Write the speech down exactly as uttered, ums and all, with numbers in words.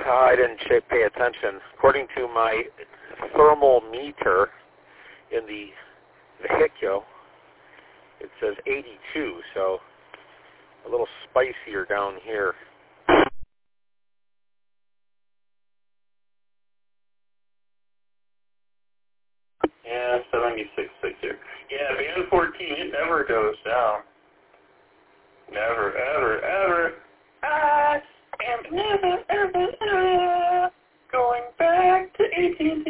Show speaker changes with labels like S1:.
S1: I didn't pay attention. According to my thermal meter in the vehicle, it says eighty-two, so a little spicier down here.
S2: Yeah, seventy-six six here. Yeah, band fourteen, it never goes down. Never, ever, ever. I am never, ever, ever going back to eighteen